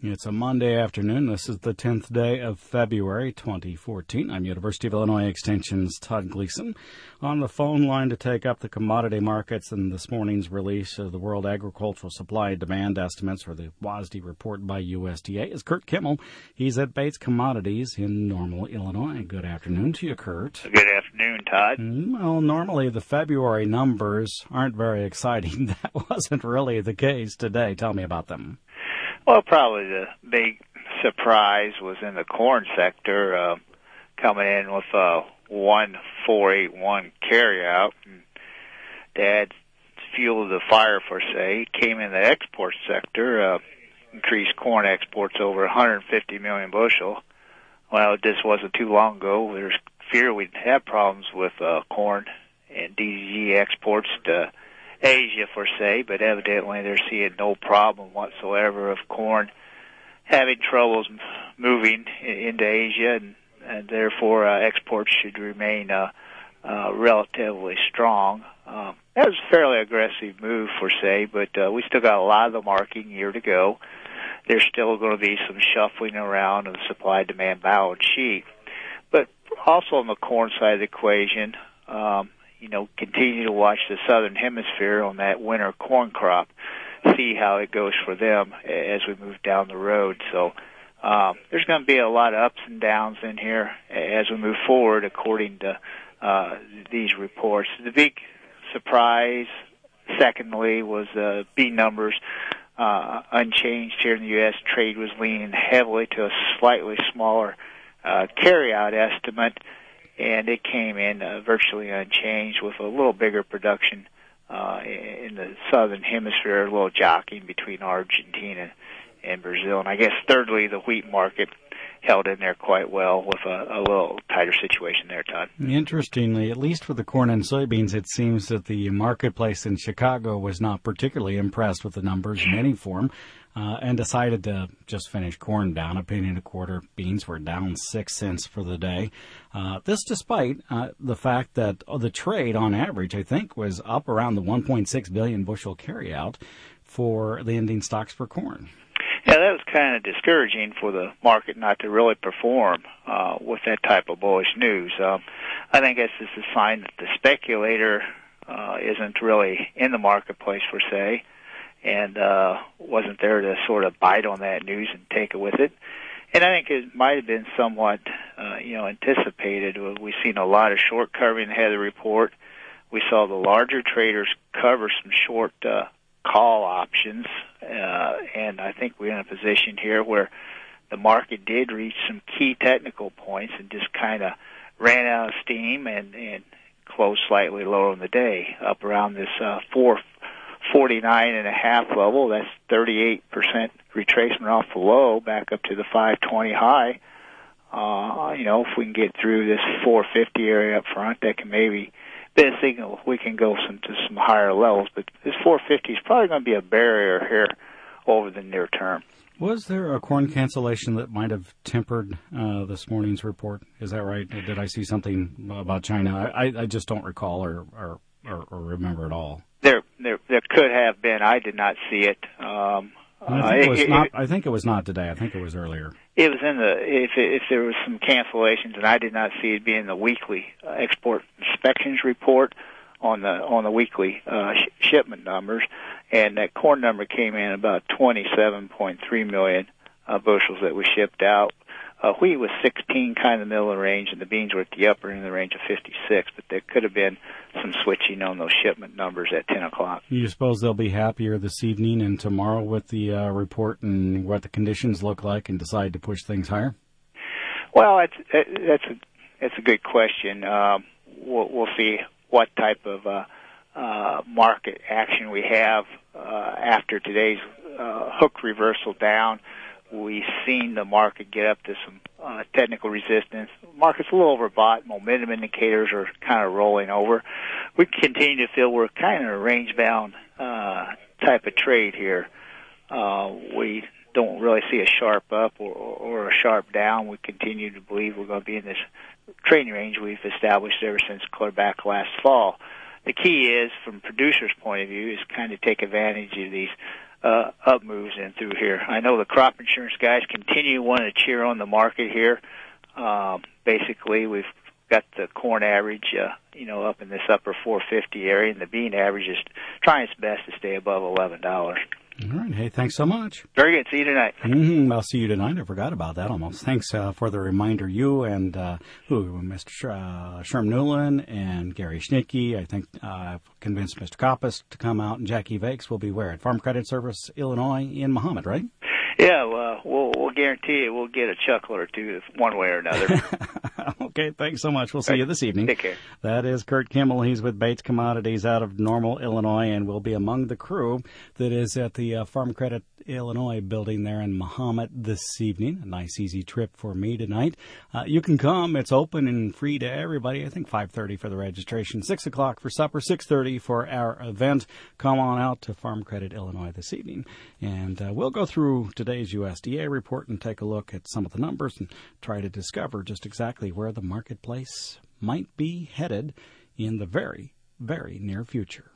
It's a Monday afternoon. This is the 10th day of February 2014. I'm University of Illinois Extension's Todd Gleason. On the phone line to take up the commodity markets and this morning's release of the World Agricultural Supply and Demand Estimates, or the WASDE report by USDA, is Kurt Kimmel. He's at Bates Commodities in Normal, Illinois. Good afternoon to you, Kurt. Good afternoon, Todd. Well, normally the February numbers aren't very exciting. That wasn't really the case today. Tell me about them. Well, probably the big surprise was in the corn sector, coming in with 1,481 carryout. That fueled the fire, per se. Came in the export sector, increased corn exports over 150 million bushel. Well, this wasn't too long ago. There's fear we'd have problems with corn and DDG exports to Asia, per se, but evidently they're seeing no problem whatsoever of corn having troubles moving into Asia, and therefore exports should remain relatively strong. That was a fairly aggressive move, per se, but we still got a lot of the marking year to go. There's still going to be some shuffling around of the supply-demand balance sheet. But also on the corn side of the equation, continue to watch the southern hemisphere on that winter corn crop, see how it goes for them as we move down the road. So there's going to be a lot of ups and downs in here as we move forward, according to these reports. The big surprise, secondly, was bean numbers unchanged here in the U.S. Trade was leaning heavily to a slightly smaller carryout estimate, and it came in virtually unchanged with a little bigger production in the southern hemisphere, a little jockeying between Argentina and Brazil. And I guess thirdly, the wheat market held in there quite well with a little tighter situation there, Todd. Interestingly, at least for the corn and soybeans, it seems that the marketplace in Chicago was not particularly impressed with the numbers in any form, and decided to just finish corn down a penny and a quarter. Beans were down 6 cents for the day. This despite the fact that the trade on average, I think, was up around the 1.6 billion bushel carryout for the ending stocks for corn. Yeah, that was kind of discouraging for the market not to really perform with that type of bullish news. I think that's just a sign that the speculator isn't really in the marketplace, per se, and wasn't there to sort of bite on that news and take it with it. And I think it might have been somewhat, anticipated. We've seen a lot of short covering ahead of the report. We saw the larger traders cover some short call options, and I think we're in a position here where the market did reach some key technical points and just kind of ran out of steam and closed slightly lower in the day, up around this 449.5 level. That's 38% retracement off the low back up to the 520 high. If we can get through this 450 area up front, that can maybe be a signal we can go to some higher levels. But this 450 is probably going to be a barrier here over the near term. Was there a corn cancellation that might have tempered this morning's report? Is that right? Did I see something about China? I just don't recall or remember at all. There could have been. I did not see it. I think it was not today. I think it was earlier. It was in if there was some cancellations, and I did not see it being the weekly export inspections report on the weekly shipment numbers, and that corn number came in about 27.3 million bushels that we shipped out. Wheat was 16, kind of the middle of the range, and the beans were at the upper end of the range of 56, but there could have been some switching on those shipment numbers at 10 o'clock. You suppose they'll be happier this evening and tomorrow with the report and what the conditions look like and decide to push things higher? Well, that's a good question. We'll see what type of market action we have after today's hook reversal down. We've seen the market get up to some technical resistance. The market's a little overbought. Momentum indicators are kind of rolling over. We continue to feel we're kind of a range-bound type of trade here. We don't really see a sharp up or a sharp down. We continue to believe we're going to be in this trading range we've established ever since clear back last fall. The key is, from producers' point of view, is kind of take advantage of these up moves in through here. I know the crop insurance guys continue wanting to cheer on the market here. Basically, we've got the corn average, up in this upper 450 area, and the bean average is trying its best to stay above $11. All right. Hey, thanks so much. Very good. See you tonight. I'll see you tonight. I forgot about that almost. Thanks for the reminder. You and Mr. Sherm Newland and Gary Schnittke. I think I've convinced Mr. Koppas to come out, and Jackie Vakes will be where? At Farm Credit Service, Illinois in Mahomet, right? Yeah, we'll guarantee you we'll get a chuckle or two one way or another. Okay, thanks so much. We'll see you this evening. Take care. That is Kurt Kimmel. He's with Bates Commodities out of Normal, Illinois, and will be among the crew that is at the Farm Credit Illinois building there in Mahomet this evening. A nice, easy trip for me tonight. You can come. It's open and free to everybody. I think 5:30 for the registration, 6 o'clock for supper, 6:30 for our event. Come on out to Farm Credit Illinois this evening, and we'll go through today's USDA report and take a look at some of the numbers and try to discover just exactly where the marketplace might be headed in the very, very near future.